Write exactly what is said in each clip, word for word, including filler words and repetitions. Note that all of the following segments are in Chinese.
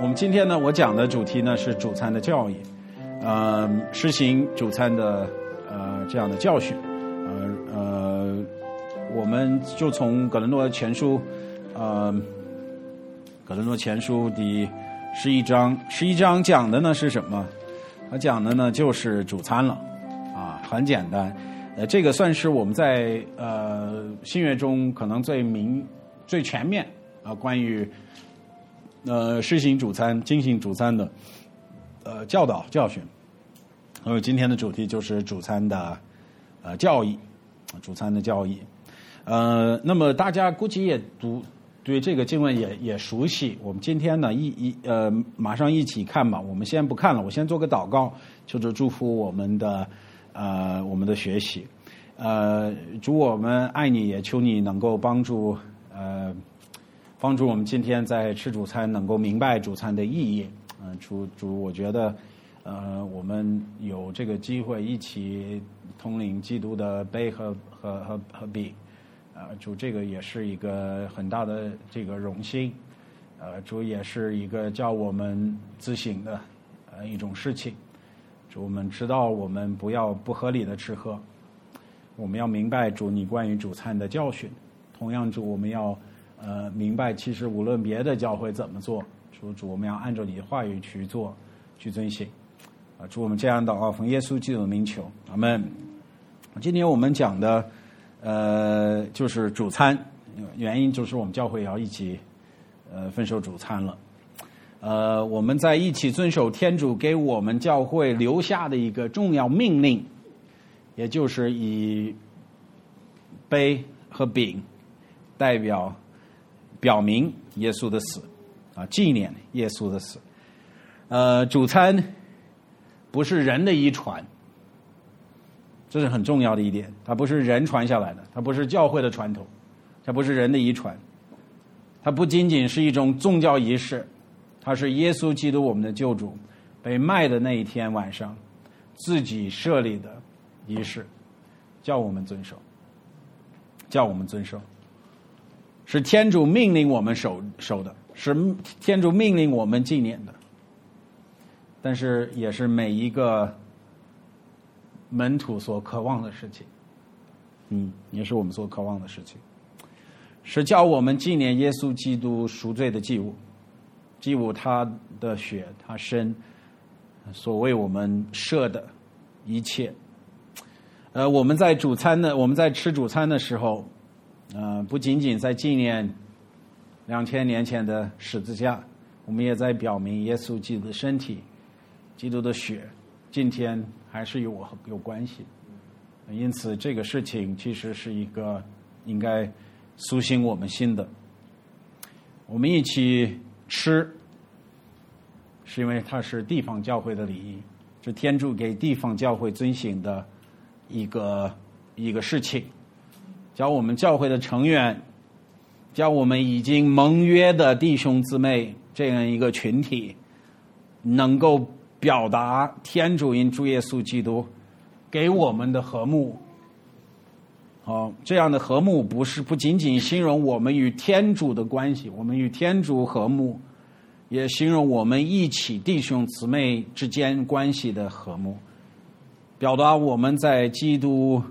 们今天呢，我讲的主题呢是主餐的教义，呃，实行主餐的呃这样的教训，呃呃，我们就从哥林多前书，呃，哥林多前书第十一章，十一章讲的呢是什么？他讲的呢就是主餐了，啊，很简单，呃，这个算是我们在呃新约中可能最明、最全面啊，关于。呃，施行主餐、进行主餐的呃教导教训。所以今天的主题就是主餐的呃教义，主餐的教义。呃，那么大家估计也读对这个经文也也熟悉。我们今天呢一一呃马上一起看吧。我们先不看了，我先做个祷告，就是祝福我们的呃我们的学习。呃，主我们爱你，也求你能够帮助呃。帮助我们今天在吃主餐能够明白主餐的意义。嗯、呃，主主，我觉得，呃，我们有这个机会一起统领基督的杯和和和和饼，呃，主这个也是一个很大的这个荣幸，呃，主也是一个叫我们自省的呃一种事情。主，我们知道我们不要不合理的吃喝，我们要明白主你关于主餐的教训。同样，主我们要。呃，明白，其实无论别的教会怎么做，主主我们要按照你的话语去做，去遵行。啊，主我们这样祷告，奉耶稣基督的名求，阿们。今天我们讲的，呃，就是主餐，原因就是我们教会要一起，呃，分守主餐了。呃，我们在一起遵守天主给我们教会留下的一个重要命令，也就是以杯和饼代表。表明耶稣的死，啊，纪念耶稣的死。呃，主餐不是人的遗传，这是很重要的一点。它不是人传下来的，它不是教会的传统，它不是人的遗传，它不仅仅是一种宗教仪式，它是耶稣基督我们的救主被卖的那一天晚上自己设立的仪式，叫我们遵守，叫我们遵守。是天主命令我们守守的，是天主命令我们纪念的，但是也是每一个门徒所渴望的事情，嗯，也是我们所渴望的事情，是叫我们纪念耶稣基督赎罪的祭物，祭物他的血，他身所为我们设的一切。呃，我们在主餐的，我们在吃主餐的时候。呃，不仅仅在纪念两千年前的十字架，我们也在表明耶稣基督的身体、基督的血，今天还是有我有关系。因此，这个事情其实是一个应该苏醒我们心的。我们一起吃，是因为它是地方教会的礼仪，是天主给地方教会遵行的一个一个事情。叫我们教会的成员，叫我们已经盟约的弟兄姊妹这样一个群体，能够表达天主因主耶稣基督给我们的和睦。好，这样的和睦不是不仅仅形容我们与天主的关系，我们与天主和睦，也形容我们一起弟兄姊妹之间关系的和睦，表达我们在基督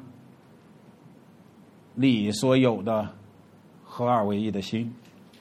里所有的合二为一的心。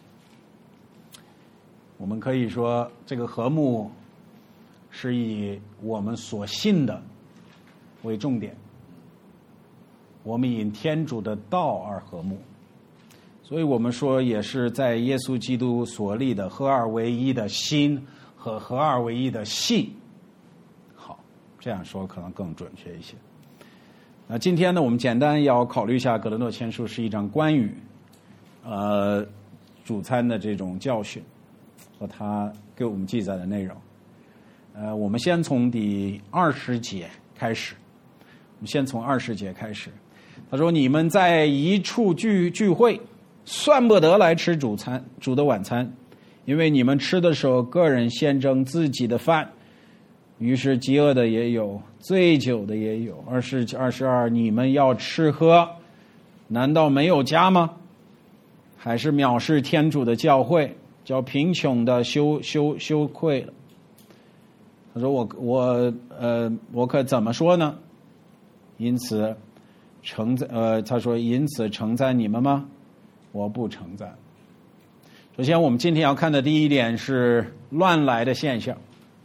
我们可以说，这个和睦是以我们所信的为重点，我们以天主的道而和睦，所以我们说也是在耶稣基督所立的合二为一的心和合二为一的信。好，这样说可能更准确一些。那今天呢，我们简单要考虑一下《哥林多前书》是一章关于呃主餐的这种教训和他给我们记载的内容。呃，我们先从第二十节开始。我们先从二十节开始。他说：“你们在一处聚聚会，算不得来吃主餐主的晚餐，因为你们吃的时候，个人先蒸自己的饭。”于是饥饿的也有，醉酒的也有。二十二十二，你们要吃喝，难道没有家吗？还是藐视天主的教会， 叫贫穷的羞羞羞愧了。他说我我呃我可怎么说呢？因此称赞呃他说因此称赞你们吗？我不称赞。首先我们今天要看的第一点是乱来的现象。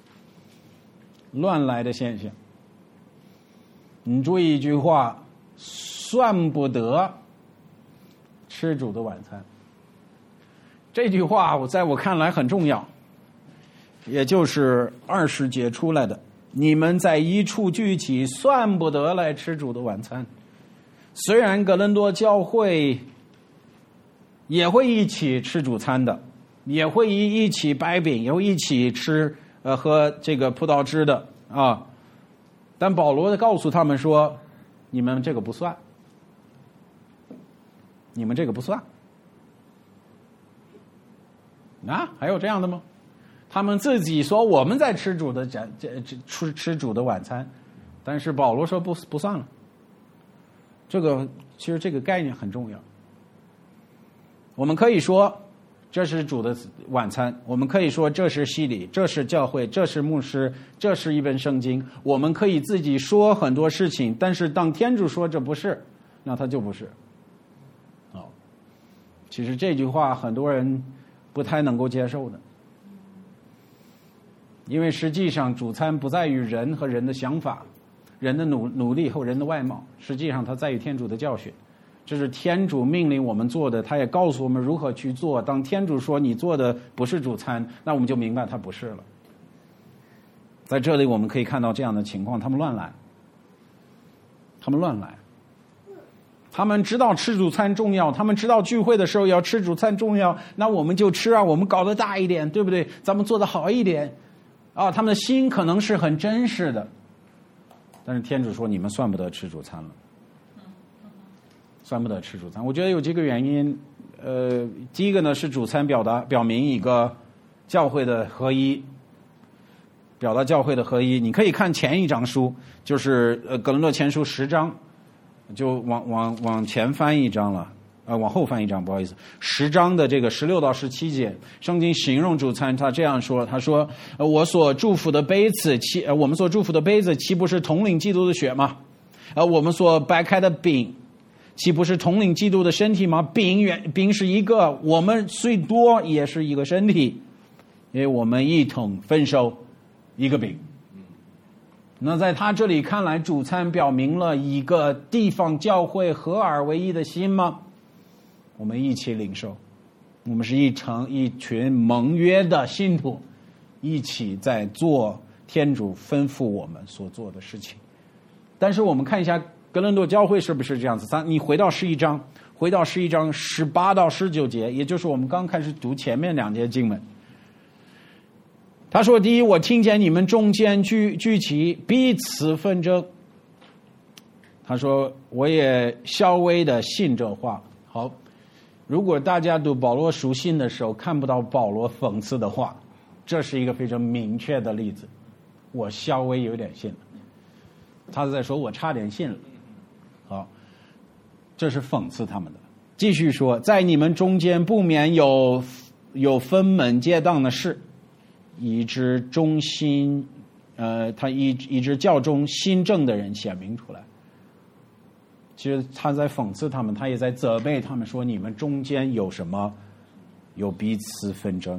乱来的现象。你注意一句话，算不得吃主的晚餐。这句话我在我看来很重要，也就是二十节出来的，你们在一处聚集，算不得来吃主的晚餐。虽然哥伦多教会也会一起吃主餐的，也会一一起掰饼，也会一起吃呃喝这个葡萄汁的啊，但保罗告诉他们说，你们这个不算，你们这个不算。啊，还有这样的吗？他们自己说我们在吃主的这这吃吃主的晚餐，但是保罗说不不算了。这个其实这个概念很重要。我们可以说这是主的晚餐，我们可以说这是洗礼，这是教会，这是牧师，这是一本圣经。我们可以自己说很多事情，但是当天主说这不是，那他就不是。哦，其实这句话很多人不太能够接受的，因为实际上主餐不在于人和人的想法，人的努努力和人的外貌，实际上它在于天主的教训。这是天主命令我们做的，他也告诉我们如何去做。当天主说你做的不是主餐，那我们就明白他不是了。在这里我们可以看到这样的情况，他们乱来，他们乱来。他们知道吃主餐重要，他们知道聚会的时候要吃主餐重要，那我们就吃啊，我们搞得大一点，对不对？咱们做得好一点啊。他们的心可能是很真实的，但是天主说你们算不得吃主餐了，算不得吃主餐。我觉得有几个原因。呃，第一个呢是主餐表达表明一个教会的合一，表达教会的合一。你可以看前一章书，就是呃哥林多前书十章。就往往往前翻一章了，呃，往后翻一章，不好意思。十章的这个十六到十七节，圣经形容主餐，他这样说：他说，呃，我所祝福的杯子，岂呃我们所祝福的杯子，岂不是统领基督的血吗？呃，我们所掰开的饼，岂不是统领基督的身体吗？饼原饼是一个，我们虽多也是一个身体，因为我们一同分收一个饼。那在他这里看来，主餐表明了一个地方教会合而为一的心吗？我们一起领受，我们是一成一群盟约的信徒，一起在做天主吩咐我们所做的事情。但是我们看一下哥伦多教会是不是这样子？咱你回到十一章，回到十一章十八到十九节，也就是我们刚开始读前面两节经文。他说：第一，我听见你们中间聚聚集，彼此纷争。他说，我也稍微的信这话。好，如果大家读保罗书信的时候看不到保罗讽刺的话，这是一个非常明确的例子。我稍微有点信了，他是在说我差点信了。好，这是讽刺他们的。继续说，在你们中间不免有有分门结党的事，以致忠心，呃，他以以致教中新正的人显明出来。其实他在讽刺他们，他也在责备他们，说你们中间有什么？有彼此纷争，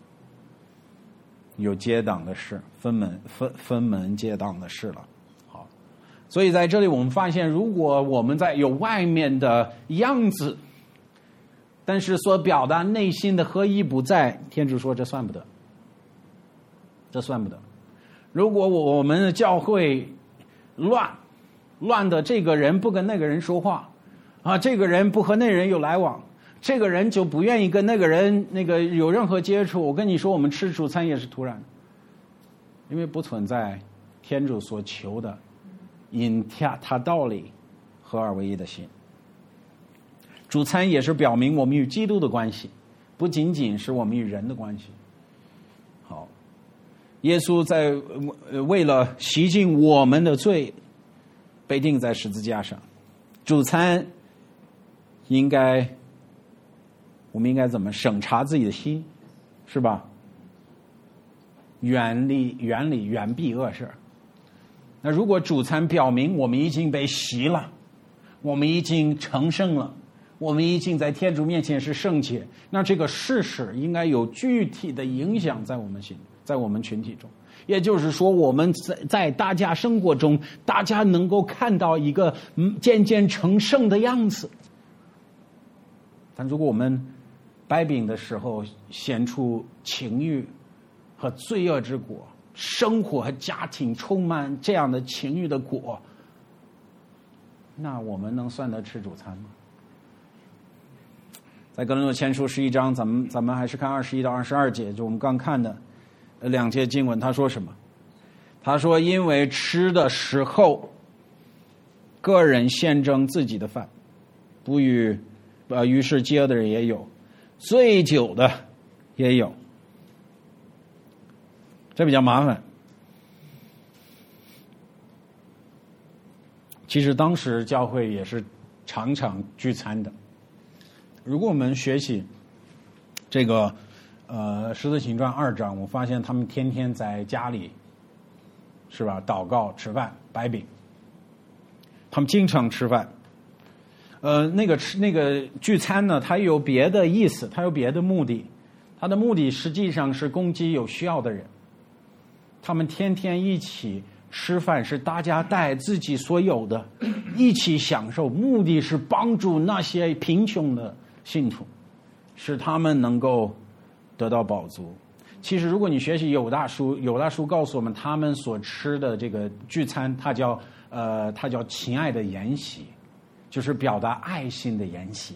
有结党的事，分门分分门结党的事了。好，所以在这里我们发现，如果我们在有外面的样子，但是所表达内心的合一不在，天主说这算不得。这算不得。如果我们的教会乱乱的，这个人不跟那个人说话啊，这个人不和那人有来往，这个人就不愿意跟那个人那个有任何接触，我跟你说，我们吃主餐也是突然，因为不存在天主所求的因他他道理合而为一的心。主餐也是表明我们与基督的关系，不仅仅是我们与人的关系。好，耶稣在为了洗净我们的罪被钉在十字架上。主餐应该我们应该怎么审查自己的心？ 是吧？远离远离远避恶事。那如果主餐表明我们已经被洗了，我们已经成圣了，我们已经在天主面前是圣洁，那这个事实应该有具体的影响在我们心，在我们群体中。也就是说，我们在在大家生活中，大家能够看到一个渐渐成圣的样子。但如果我们掰饼的时候显出情欲和罪恶之果，生活和家庭充满这样的情欲的果，那我们能算得吃主餐吗？在哥林多前书十一章，咱们咱们还是看二十一到二十二节，就我们刚看的两节经文。他说什么？他说：“因为吃的时候，个人献蒸自己的饭，不与呃，于是饥饿的人也有，醉酒的也有。”这比较麻烦。其实当时教会也是常常聚餐的。如果我们学习这个呃《使徒行传》二章，我发现他们天天在家里，是吧？祷告、吃饭、掰饼，他们经常吃饭。呃，那个吃那个聚餐呢，它有别的意思，它有别的目的。它的目的实际上是供给有需要的人。他们天天一起吃饭，是大家带自己所有的一起享受，目的是帮助那些贫穷的信徒，使他们能够得到饱足。其实如果你学习友大书，友大书告诉我们，他们所吃的这个聚餐，它叫呃，它叫亲爱的筵席，就是表达爱心的筵席。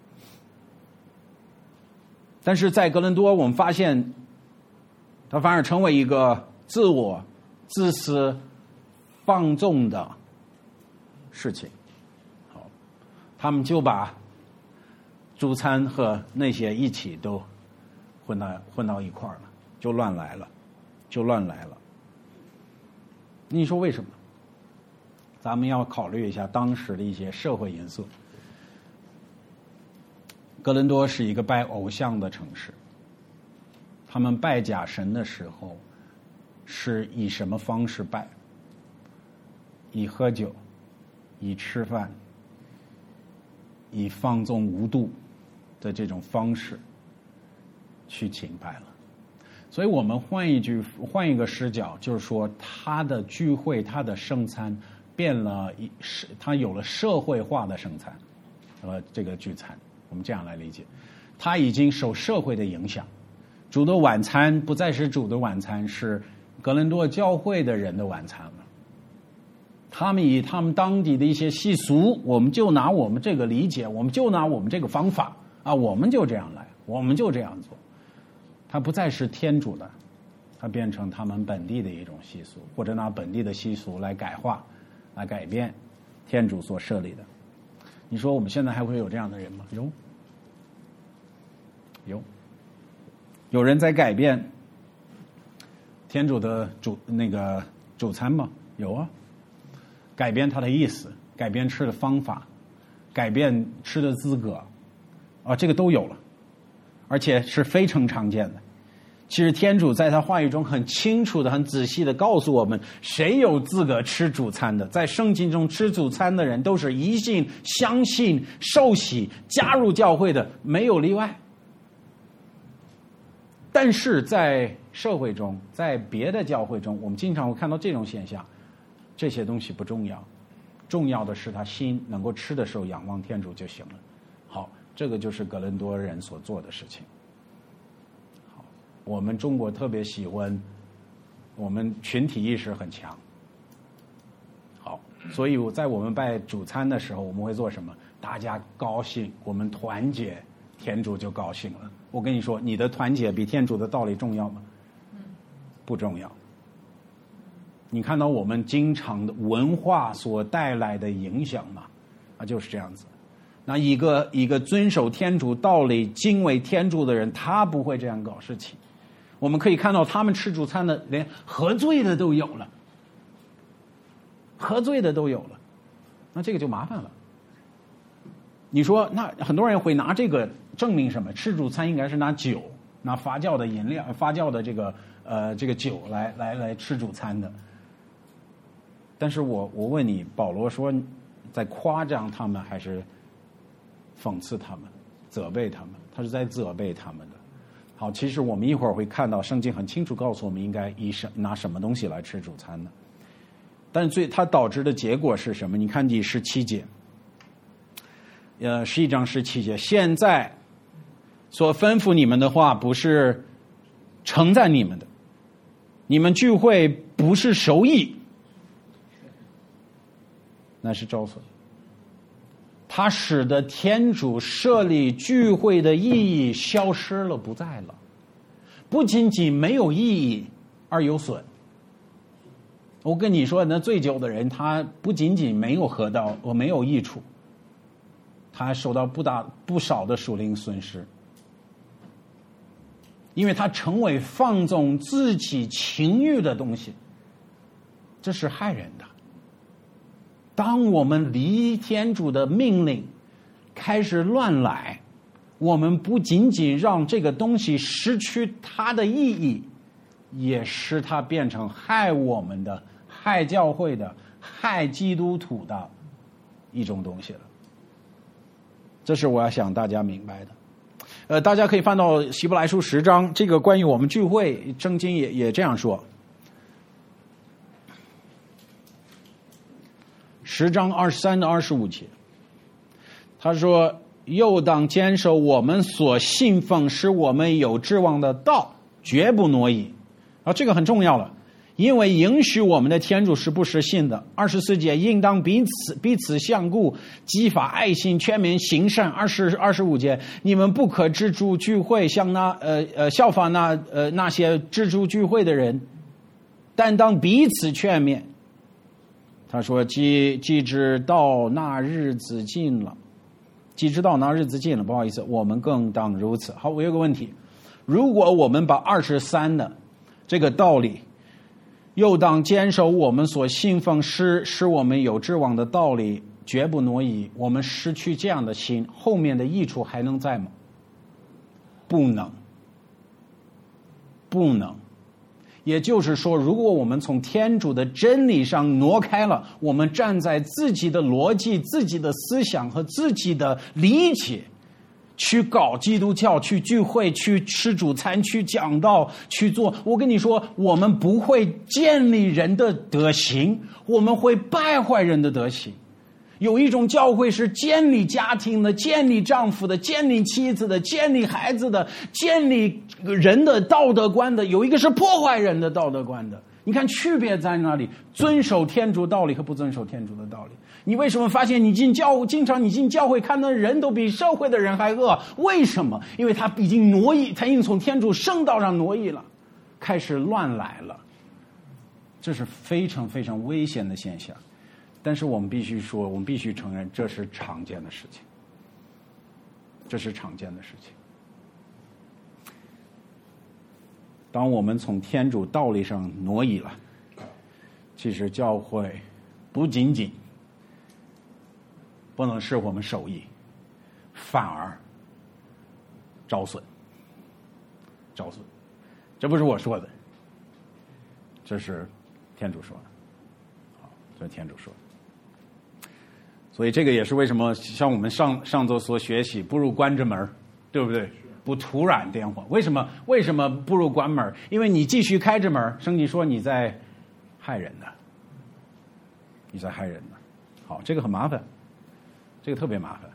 但是在哥林多，我们发现它反而成为一个自我、自私、放纵的事情。好，他们就把主餐和那些一起都混到混到一块儿了，就乱来了，就乱来了。你说为什么？咱们要考虑一下当时的一些社会因素。哥林多是一个拜偶像的城市，他们拜假神的时候是以什么方式拜？以喝酒，以吃饭，以放纵无度的这种方式去敬拜了。所以我们换一句换一个视角，就是说他的聚会，他的圣餐变了，他有了社会化的圣餐和这个聚餐，我们这样来理解，他已经受社会的影响。主的晚餐不再是主的晚餐，是哥林多教会的人的晚餐了。他们以他们当地的一些习俗，我们就拿我们这个理解，我们就拿我们这个方法啊，我们就这样来，我们就这样做。它不再是天主的，它变成他们本地的一种习俗，或者拿本地的习俗来改化、来改变天主所设立的。你说我们现在还会有这样的人吗？有，有，有人在改变天主的主那个主餐吗？有啊，改变它的意思，改变吃的方法，改变吃的资格，啊，这个都有了，而且是非常常见的。其实天主在他话语中很清楚的、很仔细的告诉我们，谁有资格吃主餐的。在圣经中吃主餐的人都是一信、相信、受洗、加入教会的，没有例外。但是在社会中，在别的教会中，我们经常会看到这种现象，这些东西不重要，重要的是他心能够吃的时候仰望天主就行了。好，这个就是哥林多人所做的事情。好，我们中国特别喜欢，我们群体意识很强。好，所以在我们拜主餐的时候，我们会做什么？大家高兴，我们团结，天主就高兴了。我跟你说，你的团结比天主的道理重要吗？不重要。你看到我们经常的文化所带来的影响吗？啊，就是这样子。那一个一个遵守天主道理、敬畏天主的人，他不会这样搞事情。我们可以看到，他们吃主餐的，连喝醉的都有了，喝醉的都有了，那这个就麻烦了。你说，那很多人会拿这个证明什么？吃主餐应该是拿酒拿发酵的饮料、发酵的这个呃这个酒来来来吃主餐的。但是我我问你，保罗说在夸奖他们还是讽刺他们、责备他们？他是在责备他们的。好，其实我们一会儿会看到圣经很清楚告诉我们应该以什拿什么东西来吃主餐的。但是最它导致的结果是什么？你看第十七节，呃，十一章十七节，现在所吩咐你们的话不是称赞你们的，你们聚会不是守义，那是招损。它使得天主设立聚会的意义消失了，不在了。不仅仅没有意义，而有损。我跟你说，那醉酒的人，他不仅仅没有喝到，我没有益处，他还受到不大不少的属灵损失，因为他成为放纵自己情欲的东西，这是害人的。当我们离天主的命令开始乱来，我们不仅仅让这个东西失去它的意义，也使它变成害我们的、害教会的、害基督徒的一种东西了。这是我要想大家明白的。呃，大家可以翻到希伯来书十章，这个关于我们聚会，圣经也也这样说。十章二十三到二十五节，他说：“又当坚守我们所信奉使我们有指望的道，绝不挪移。”啊，这个很重要了，因为允许我们的天主是不失信的。二十四节，应当彼此彼此相顾，激发爱心，全面行善。二十二十五节，你们不可止住聚会，像那呃呃效法那呃那些止住聚会的人，但当彼此劝勉。他说：“既既知道那日子近了，既知道那日子近了，不好意思，我们更当如此。”好，我有个问题，如果我们把二十三的这个道理，又当坚守我们所信奉使使我们有指望的道理，绝不挪移，我们失去这样的心，后面的益处还能在吗？不能，不能。也就是说，如果我们从天主的真理上挪开了，我们站在自己的逻辑、自己的思想和自己的理解去搞基督教、去聚会、去吃主餐、去讲道、去做，我跟你说，我们不会建立人的德行，我们会败坏人的德行。有一种教会是建立家庭的、建立丈夫的、建立妻子的、建立孩子的、建立人的道德观的，有一个是破坏人的道德观的。你看区别在哪里？遵守天主道理和不遵守天主的道理。你为什么发现你进教经常你进教会看到人都比社会的人还恶？为什么？因为他已经挪移，他已经从天主圣道上挪移了，开始乱来了。这是非常非常危险的现象。但是我们必须说，我们必须承认，这是常见的事情，这是常见的事情。当我们从天主道理上挪移了，其实教会不仅仅不能使我们受益，反而招损，招损。这不是我说的，这是天主说的，好，这是天主说的。所以这个也是为什么像我们上上周所学习，不如关着门，对不对？不突然电话，为什么？为什么不如关门？因为你继续开着门，圣经说你在害人的，你在害人的。好，这个很麻烦，这个特别麻烦。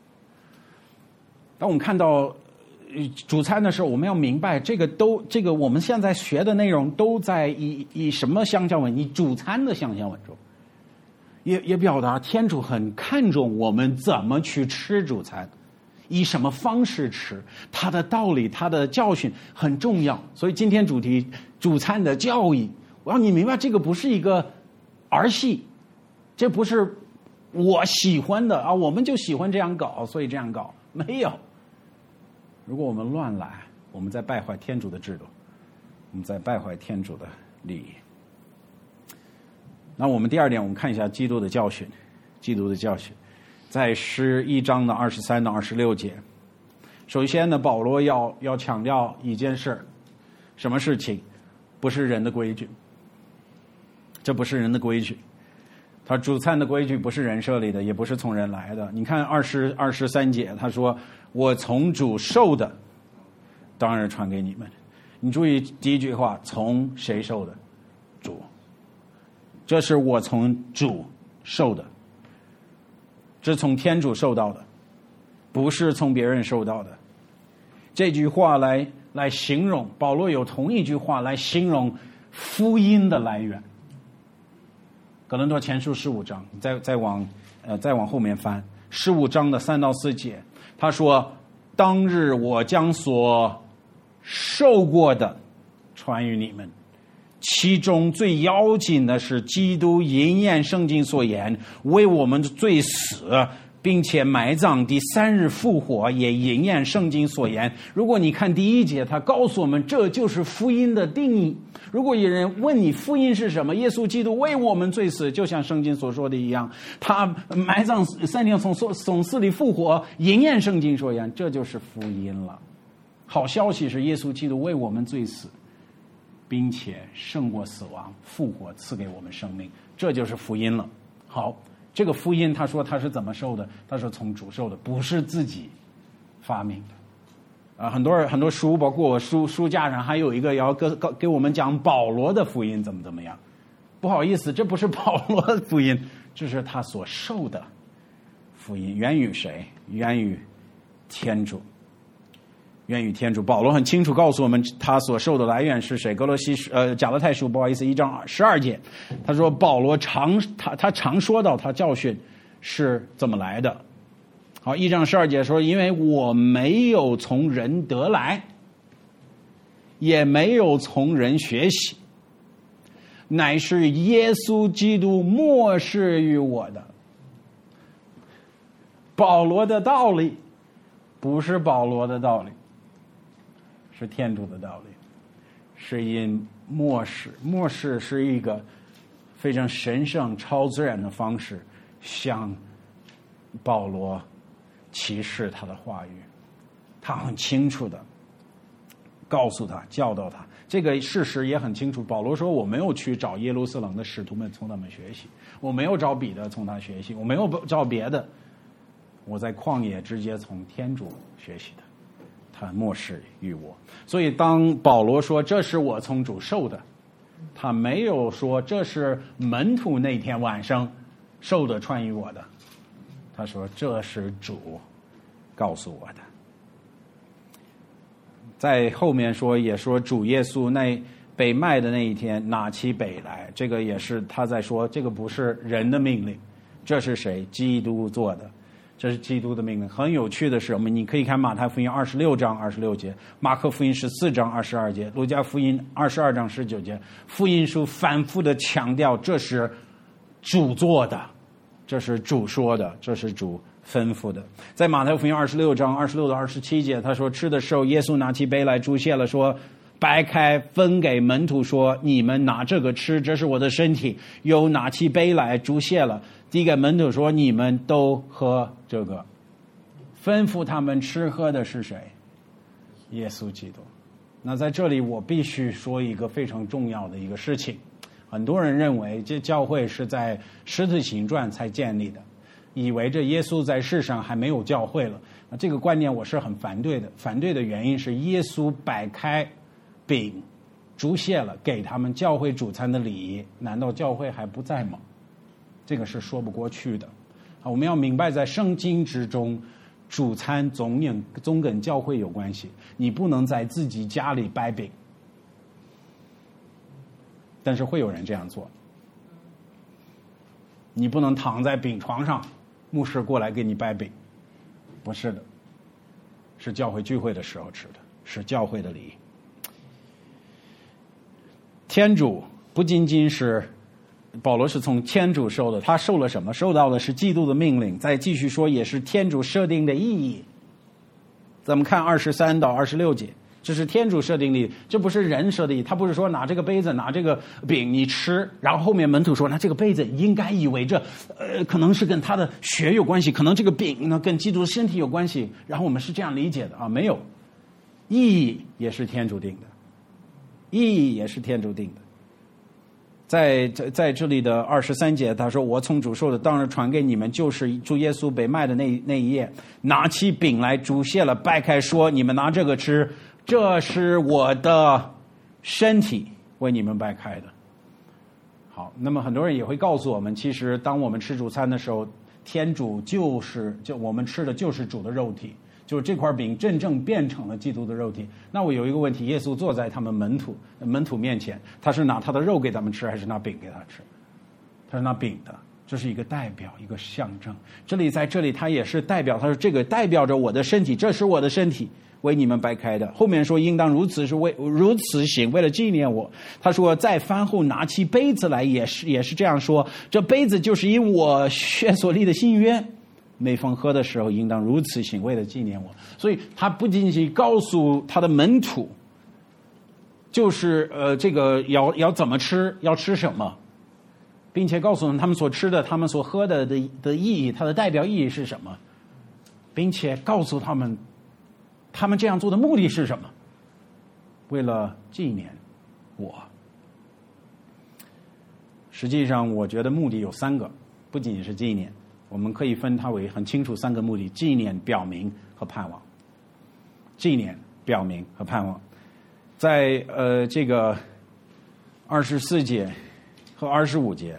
当我们看到主餐的时候，我们要明白，这个都这个我们现在学的内容都在以以什么象象文？以主餐的象象文中。也也表达天主很看重我们怎么去吃主餐，以什么方式吃，他的道理、他的教训很重要。所以今天主题主餐的教义，我让你明白，这个不是一个儿戏，这不是我喜欢的啊，我们就喜欢这样搞，所以这样搞。没有，如果我们乱来，我们在败坏天主的制度，我们在败坏天主的利益。那我们第二点，我们看一下基督的教训。基督的教训，在十一章的二十三到二十六节， 首先呢，保罗要要强调一件事，什么事情？不是人的规矩，这不是人的规矩。他主餐的规矩不是人设立的，也不是从人来的。你看二十二十三节，他说：“我从主受的，当然传给你们。”你注意第一句话，从谁受的？主。这是我从主受的，这是从天主受到的，不是从别人受到的。这句话来来形容，保罗有同一句话来形容福音的来源。哥林多前书十五章，再再往呃再往后面翻，十五章的三到四节，他说：“当日我将所受过的传于你们，其中最要紧的是基督应验圣经所言，为我们的罪死，并且埋葬，第三日复活，也应验圣经所言。”如果你看第一节，他告诉我们这就是福音的定义。如果有人问你福音是什么，耶稣基督为我们罪死，就像圣经所说的一样，他埋葬三天从从死里复活，应验圣经所言，这就是福音了。好消息是耶稣基督为我们罪死，并且胜过死亡，复活，赐给我们生命，这就是福音了。好，这个福音他说他是怎么受的？他说从主受的，不是自己发明的。啊，很多很多书，包括我书书架上还有一个要给给我们讲保罗的福音怎么怎么样。不好意思，这不是保罗的福音，这是他所受的福音，源于谁？源于天主。源于天主。保罗很清楚告诉我们他所受的来源是谁。哥罗西呃加拉太书不好意思一章十二节，他说保罗常他他常说到他教训是怎么来的。好，一章十二节说，因为我没有从人得来，也没有从人学习，乃是耶稣基督默示于我的。保罗的道理不是保罗的道理，是天主的道理，是因默示。默示是一个非常神圣超自然的方式，向保罗启示他的话语，他很清楚的告诉他，教导他。这个事实也很清楚。保罗说，我没有去找耶路撒冷的使徒们从他们学习，我没有找彼得从他学习，我没有找别的，我在旷野直接从天主学习的，他默示于我。所以当保罗说这是我从主受的，他没有说这是门徒那天晚上受的传于我的，他说这是主告诉我的。在后面说也说主耶稣那被卖的那一天拿起杯来，这个也是他在说这个不是人的命令，这是谁？基督做的，这是基督的命令。很有趣的是，我们你可以看马太福音二十六章二十六节，马可福音十四章二十二节，路加福音二十二章十九节，福音书反复的强调这是主做的，这是主说的，这是主吩咐的。在马太福音二十六章二十六到二十七节，他说吃的时候，耶稣拿起杯来祝谢了，说掰开分给门徒，说你们拿这个吃，这是我的身体。又拿起杯来祝谢了，递给门徒说你们都喝这个。吩咐他们吃喝的是谁？耶稣基督。那在这里我必须说一个非常重要的一个事情，很多人认为这教会是在使徒行传才建立的，以为这耶稣在世上还没有教会了。那这个观念我是很反对的。反对的原因是耶稣摆开饼祝谢了，给他们教会主餐的礼仪，难道教会还不在吗？这个是说不过去的。我们要明白在圣经之中，主餐总有总跟教会有关系，你不能在自己家里掰饼，但是会有人这样做。你不能躺在饼床上，牧师过来给你掰饼，不是的，是教会聚会的时候吃的，是教会的礼仪。天主不仅仅是保罗是从天主受的，他受了什么？受到的是基督的命令。再继续说，也是天主设定的意义。咱们看二十三到二十六节， 这是天主设定的，这不是人设定。他不是说拿这个杯子拿这个饼你吃，然后后面门徒说那这个杯子应该以为这呃可能是跟他的血有关系，可能这个饼呢跟基督的身体有关系，然后我们是这样理解的啊。没有，意义也是天主定的，意义也是天主定的。在在在这里的二十三节，他说：“我从主受的，当然传给你们，就是主耶稣被卖的那那一夜，拿起饼来，主谢了，掰开说：你们拿这个吃，这是我的身体，为你们掰开的。”好，那么很多人也会告诉我们，其实当我们吃主餐的时候，天主就是就我们吃的就是主的肉体。就是这块饼真正变成了基督的肉体。那我有一个问题，耶稣坐在他们门徒门徒面前，他是拿他的肉给他们吃，还是拿饼给他吃？他是拿饼的，这是一个代表，一个象征。这里在这里他也是代表，他说这个代表着我的身体，这是我的身体，为你们掰开的。后面说应当如此，是为如此行，为了纪念我。他说在饭后拿起杯子来，也是也是这样说，这杯子就是因我血所立的新约，每逢喝的时候应当如此行，为了纪念我。所以他不仅仅告诉他的门徒就是呃这个要要怎么吃，要吃什么，并且告诉他们所吃的他们所喝的的的意义，它的代表意义是什么，并且告诉他们他们这样做的目的是什么，为了纪念我。实际上我觉得目的有三个，不仅仅是纪念，我们可以分它为很清楚三个目的：纪念、表明和盼望。纪念、表明和盼望。在呃这个二十四节和二十五节，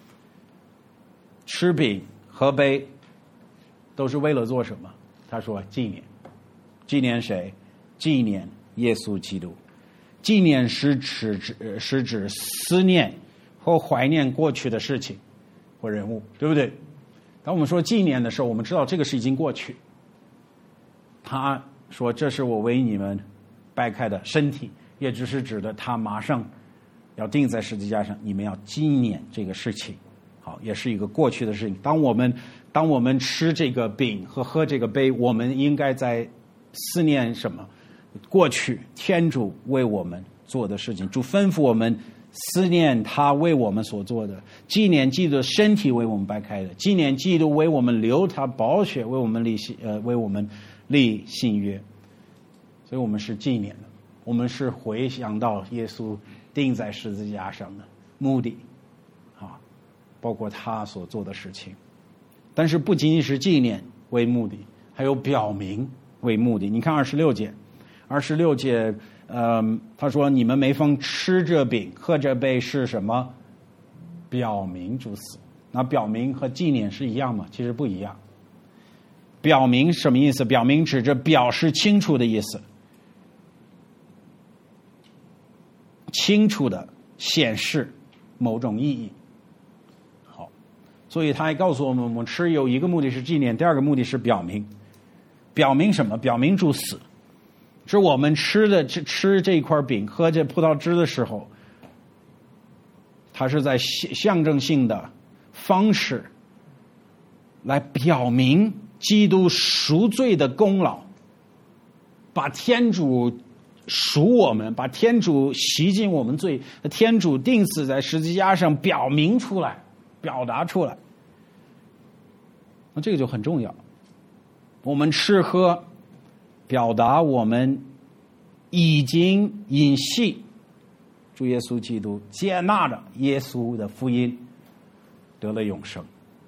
吃饼喝杯都是为了做什么？他说纪念。纪念谁？纪念耶稣基督。纪念是指是指思念或怀念过去的事情或人物，对不对？当我们说纪念的时候，我们知道这个是已经过去。他说这是我为你们掰开的身体，也只是指的他马上要钉在十字架上，你们要纪念这个事情。好，也是一个过去的事情。当我们当我们吃这个饼和喝这个杯，我们应该在思念什么？过去天主为我们做的事情，主吩咐我们思念他为我们所做的，纪念基督的身体为我们掰开的，纪念基督为我们流他宝血，为我们立呃为我们立新约。所以我们是纪念的，我们是回想到耶稣钉在十字架上的目的啊，包括他所做的事情。但是不仅仅是纪念为目的，还有表明为目的。你看二十六节，二十六节，呃，他说你们每逢吃这饼喝这杯是什么？表明主死。那表明和纪念是一样吗？其实不一样。表明什么意思？表明指着表示清楚的意思，清楚的显示某种意义。好，所以他还告诉我们，我们吃有一个目的是纪念，第二个目的是表明。表明什么？表明主死。是我们吃的吃这一块饼喝这葡萄汁的时候，它是在象征性的方式来表明基督赎罪的功劳，把天主赎我们，把天主洗净我们罪，天主钉死在十字架上表明出来，表达出来。那这个就很重要。我们吃喝表达我们已经因信主耶稣基督，接纳着耶稣的福音，得了永生。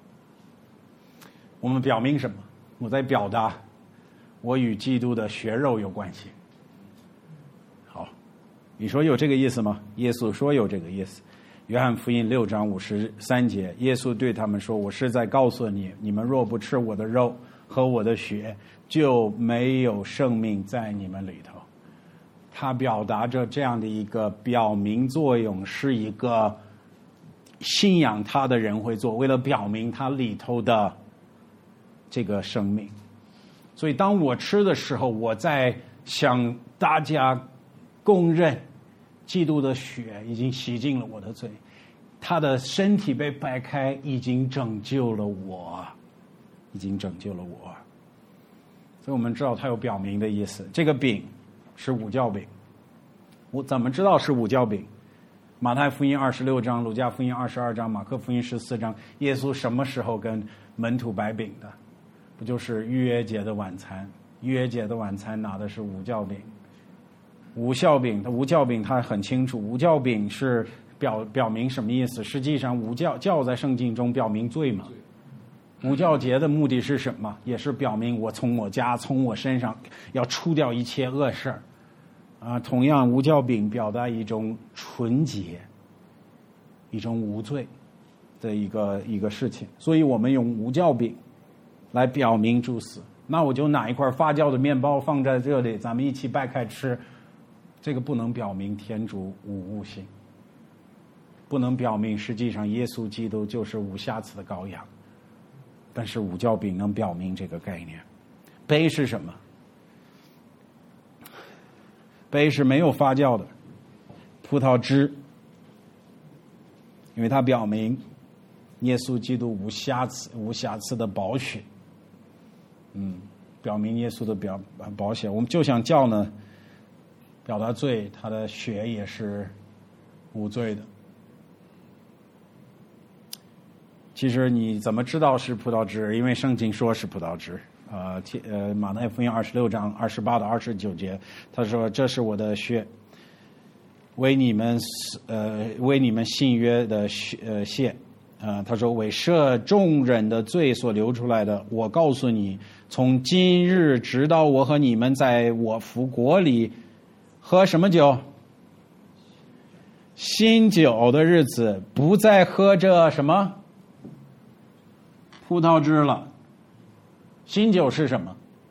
我们表明什么？我在表达我与基督的血肉有关系。好，你说有这个意思吗？耶稣说有这个意思。约翰福音六章五十三节，耶稣对他们说：“我是在告诉你，你们若不吃我的肉和我的血，就没有生命在你们里头。”他表达着这样的一个表明作用，是一个信仰他的人会做，为了表明他里头的这个生命。所以当我吃的时候，我在向大家公认基督的血已经洗净了我的罪，他的身体被掰开，已经拯救了我，已经拯救了我。所以我们知道他有表明的意思。这个饼是五酵饼。我怎么知道是五酵饼？马太福音二十六章，路加福音二十二章，马可福音十四章，耶稣什么时候跟门徒摆饼的？不就是逾越节的晚餐？逾越节的晚餐拿的是无酵饼。无酵饼，无酵饼它很清楚，无酵饼是表表明什么意思？实际上无酵酵在圣经中表明罪嘛。无酵节的目的是什么？也是表明我从我家从我身上要除掉一切恶事儿。啊，同样无酵饼表达一种纯洁，一种无罪的一个一个事情，所以我们用无酵饼来表明主死。那我就拿一块发酵的面包放在这里，咱们一起掰开吃，这个不能表明天主无误性，不能表明实际上耶稣基督就是无瑕疵的羔羊，但是无酵饼能表明这个概念。杯是什么？杯是没有发酵的葡萄汁，因为它表明耶稣基督无瑕疵无瑕疵的宝血，嗯，表明耶稣的表宝血。我们就想叫呢，表达罪，他的血也是无罪的。其实你怎么知道是葡萄汁？因为圣经说是葡萄汁。呃，呃，马太福音二十六章二十八到二十九节，他说：“这是我的血，为你们呃为你们信约的血呃血。”呃，他说：“为赦众人的罪所流出来的。我告诉你，从今日直到我和你们在我父国里喝什么酒？新酒的日子，不再喝这什么葡萄汁了。”新酒是什么？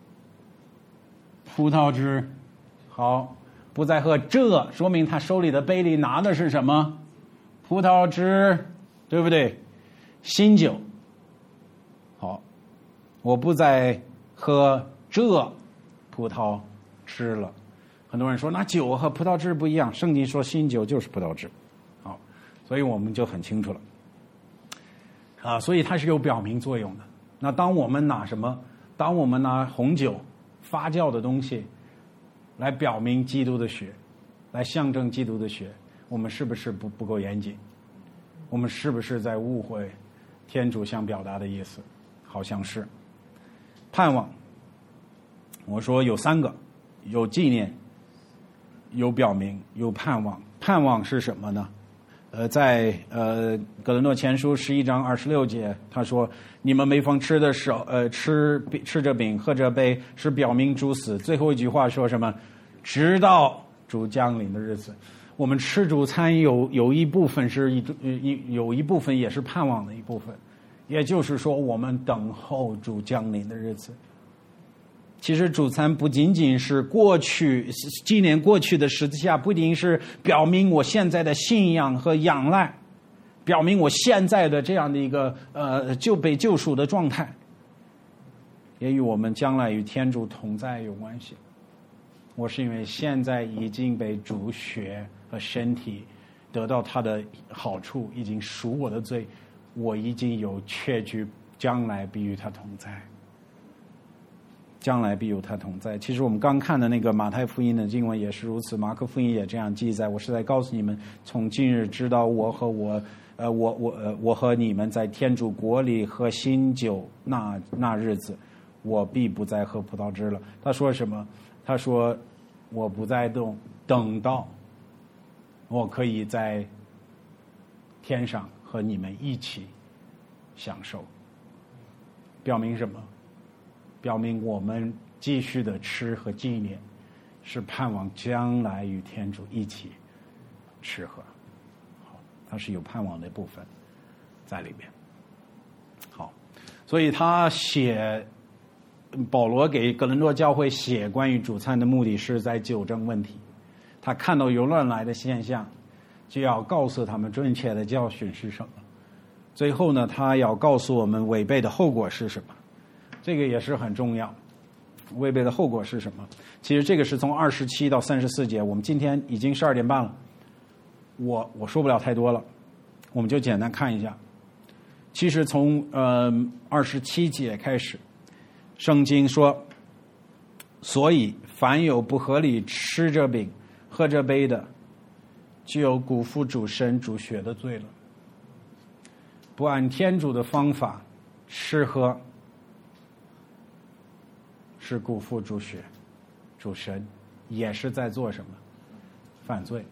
葡萄汁。好，不再喝这，说明他手里的杯里拿的是什么？葡萄汁，对不对？新酒。好，我不再喝这葡萄汁了。很多人说，那酒和葡萄汁不一样，圣经说新酒就是葡萄汁。好，所以我们就很清楚了。啊，所以它是有表明作用的。那当我们拿什么？当我们拿红酒发酵的东西来表明基督的血，来象征基督的血，我们是不是不不够严谨？我们是不是在误会天主想表达的意思？好像是。盼望，我说有三个，有纪念，有表明，有盼望。盼望是什么呢？呃，在呃哥林多前书十一章二十六节，他说：“你们每逢吃的时候，呃，吃吃着饼，喝着杯，是表明主死。”最后一句话说什么？直到主降临的日子。我们吃主餐有有一部分是一一有一部分也是盼望的一部分，也就是说，我们等候主降临的日子。其实主餐不仅仅是过去纪念过去的十字架，不仅是表明我现在的信仰和仰赖，表明我现在的这样的一个呃就被救赎的状态，也与我们将来与天主同在有关系。我是因为现在已经被主血和身体得到他的好处，已经赎我的罪，我已经有确据将来必与他同在。将来必有他同在。其实我们刚看的那个马太福音的经文也是如此，马可福音也这样记载。我是在告诉你们，从今日知道我和我，呃，我我呃，我和你们在天主国里喝新酒那那日子，我必不再喝葡萄汁了。他说什么？他说我不再等等到我可以在天上和你们一起享受。表明什么？表明我们继续的吃和纪念，是盼望将来与天主一起吃喝。好，它是有盼望的部分在里面。好，所以他写保罗给哥林多教会写关于主餐的目的是在纠正问题。他看到有乱来的现象，就要告诉他们正确的教训是什么。最后呢，他要告诉我们违背的后果是什么。这个也是很重要，违背的后果是什么？其实这个是从二十七到三十四节，我们今天已经十二点半了，我我说不了太多了，我们就简单看一下。其实从呃二十七节开始，圣经说，所以凡有不合理吃这饼喝这杯的，就有辜负主身主血的罪了。不按天主的方法吃喝，是辜负主血主神，也是在做什么？犯罪。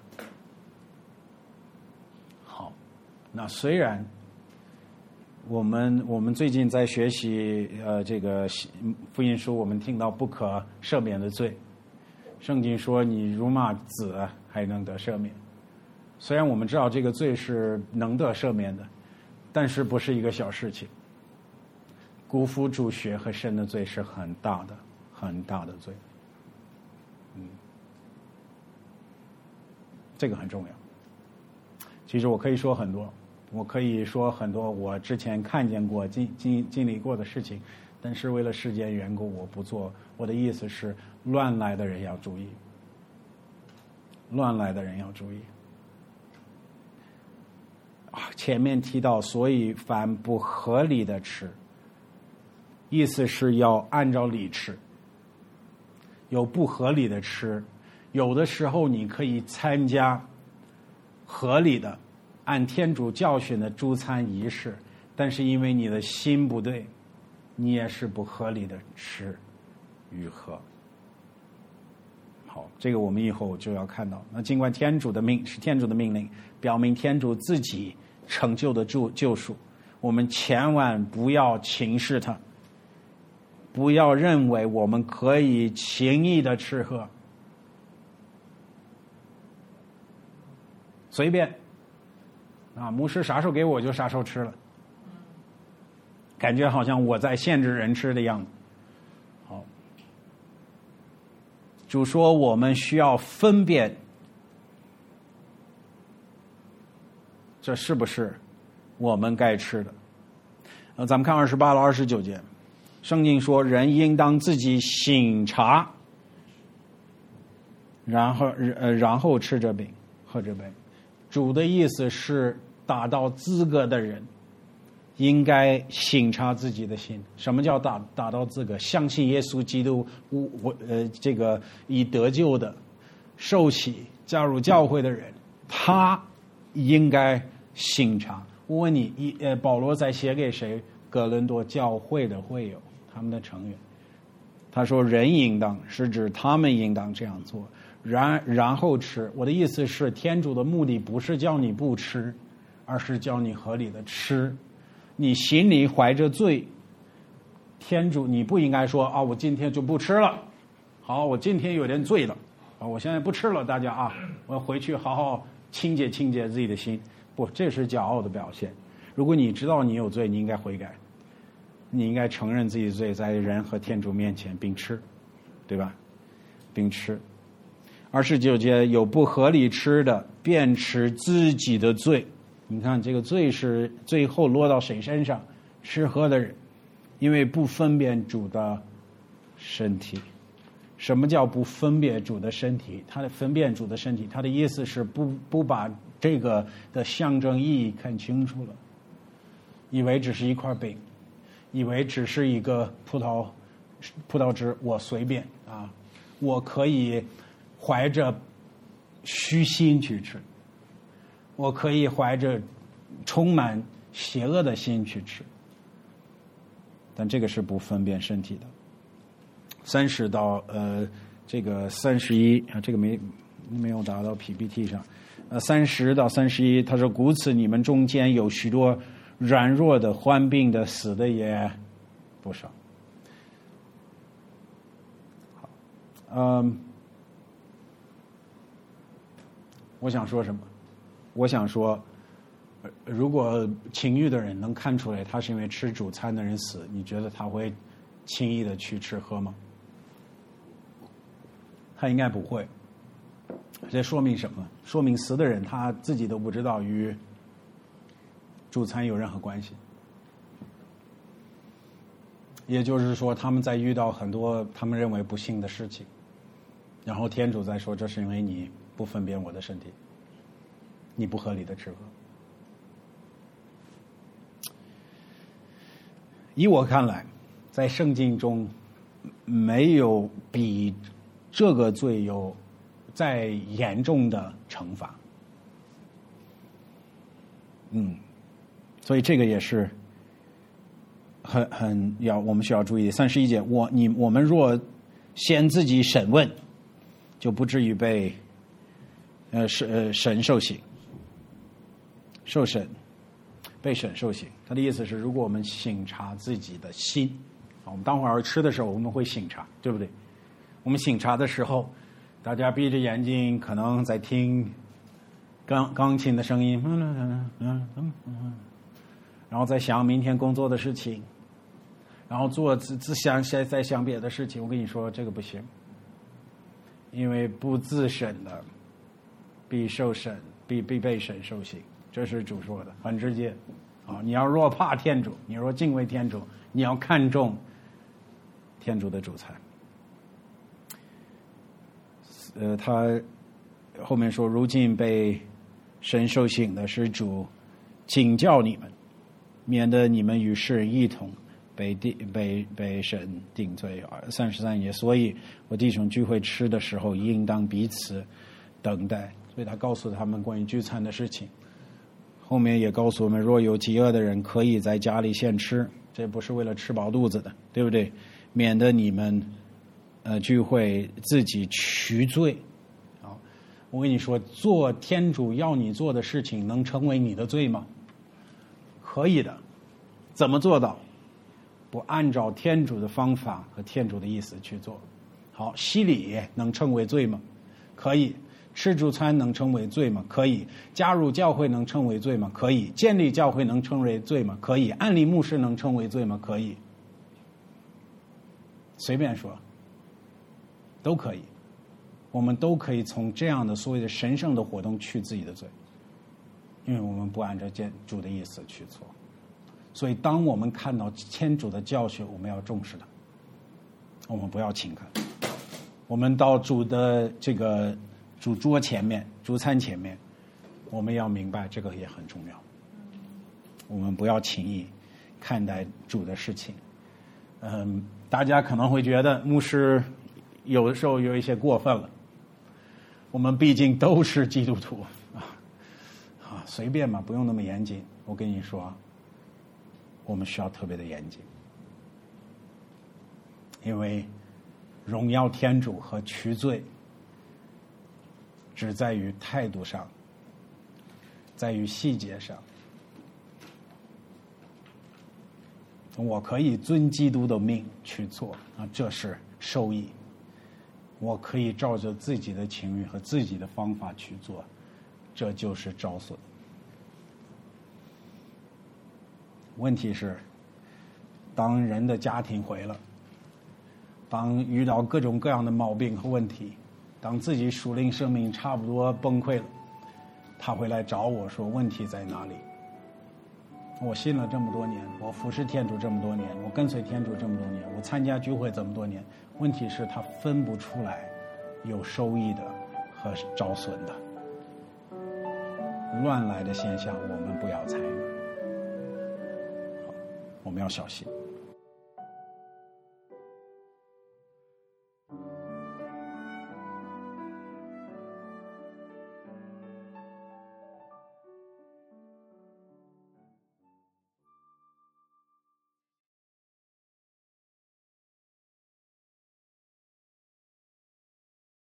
好，那虽然我们我们最近在学习呃这个福音书，我们听到不可赦免的罪，圣经说你辱骂子还能得赦免。虽然我们知道这个罪是能得赦免的，但是不是一个小事情。辜负主血和神的罪是很大的很大的罪。嗯，这个很重要。其实我可以说很多，我可以说很多我之前看见过、经经经历过的事情，但是为了时间缘故，我不做。我的意思是，乱来的人要注意，乱来的人要注意。前面提到，所以凡不合理的吃，意思是要按照理吃。有不合理的吃，有的时候你可以参加合理的按天主教训的诸餐仪式，但是因为你的心不对，你也是不合理的吃与喝。好，这个我们以后就要看到。那尽管天主的命是天主的命令，表明天主自己成就的救救赎，我们千万不要轻视它，不要认为我们可以轻易的吃喝，随便啊，牧师啥时候给我就啥时候吃了，感觉好像我在限制人吃的样子。好，主说我们需要分辨，这是不是我们该吃的。呃，咱们看二十八到二十九节。圣经说，人应当自己省察，然后呃，然后吃这饼喝这杯。主的意思是，达到资格的人应该省察自己的心。什么叫达达到资格？相信耶稣基督，我呃这个已得救的、受洗加入教会的人，他应该省察。我问你，一呃，保罗在写给谁？哥伦多教会的会友。他们的成员，他说人应当是指他们应当这样做，然然后吃。我的意思是，天主的目的不是叫你不吃，而是叫你合理的吃。你心里怀着罪，天主你不应该说啊，我今天就不吃了。好，我今天有点醉了啊，我现在不吃了，大家啊，我回去好好清洁清洁自己的心。不，这是骄傲的表现。如果你知道你有罪，你应该悔改。你应该承认自己的罪，在人和天主面前并吃，对吧？并吃。二十九节，有不合理吃的，便吃自己的罪。你看这个罪是最后落到谁身上？吃喝的人，因为不分辨主的身体。什么叫不分辨主的身体？他的分辨主的身体，他的意思是不不把这个的象征意义看清楚了，以为只是一块饼。以为只是一个葡萄葡萄汁，我随便啊，我可以怀着虚心去吃，我可以怀着充满邪恶的心去吃，但这个是不分辨身体的。三十到呃这个三十一啊，这个没没有达到 P P T 上，呃三十到三十一，他说：故此你们中间有许多软弱的、患病的、死的也不少。好，嗯，我想说什么？我想说，如果情欲的人能看出来他是因为吃主餐的人死，你觉得他会轻易的去吃喝吗？他应该不会。这说明什么？说明死的人他自己都不知道与主餐有任何关系。也就是说，他们在遇到很多他们认为不幸的事情，然后天主在说，这是因为你不分辨我的身体，你不合理的吃喝。以我看来，在圣经中没有比这个罪有再严重的惩罚。嗯，所以这个也是很很要我们需要注意的。三十一节，我你我们若先自己审问，就不至于被呃神呃神受刑，受审，被审受刑。他的意思是，如果我们省察自己的心，啊，我们当会儿吃的时候我们会省察，对不对？我们省察的时候，大家闭着眼睛，可能在听钢钢琴的声音，嗯嗯嗯嗯嗯，然后在想明天工作的事情，然后做自自想在在想别的事情。我跟你说，这个不行，因为不自审的必受审，必必被审受刑，这是主说的，很直接啊！你要若怕天主，你若敬畏天主，你要看重天主的主餐。呃，他后面说，如今被神受刑的是主警教你们，免得你们与世人一同被定被被神定罪。三十三节，所以我弟兄聚会吃的时候，应当彼此等待。所以他告诉他们关于聚餐的事情。后面也告诉我们，若有饥饿的人，可以在家里现吃，这不是为了吃饱肚子的，对不对？免得你们呃聚会自己取罪。啊，我跟你说，做天主要你做的事情，能成为你的罪吗？可以的。怎么做到？不按照天主的方法和天主的意思去做。好，洗礼能称为罪吗？可以。吃主餐能称为罪吗？可以。加入教会能称为罪吗？可以。建立教会能称为罪吗？可以。按立牧师能称为罪吗？可以。随便说，都可以。我们都可以从这样的所谓的神圣的活动去自己的罪，因为我们不按照主的意思去做。所以当我们看到天主的教训，我们要重视它，我们不要轻看。我们到主的这个主桌前面，主餐前面，我们要明白这个也很重要。我们不要轻易看待主的事情。嗯，大家可能会觉得牧师有的时候有一些过分了。我们毕竟都是基督徒啊，啊，随便嘛，不用那么严谨。我跟你说，我们需要特别的严谨，因为荣耀天主和取罪只在于态度上，在于细节上。我可以遵基督的命去做啊，这是受益。我可以照着自己的情欲和自己的方法去做，这就是招损。问题是，当人的家庭毁了，当遇到各种各样的毛病和问题，当自己属灵生命差不多崩溃了，他会来找我说问题在哪里？我信了这么多年，我服侍天主这么多年，我跟随天主这么多年，我参加聚会这么多年，问题是他分不出来有收益的和招损的。乱来的现象我们不要参与，我们要小心。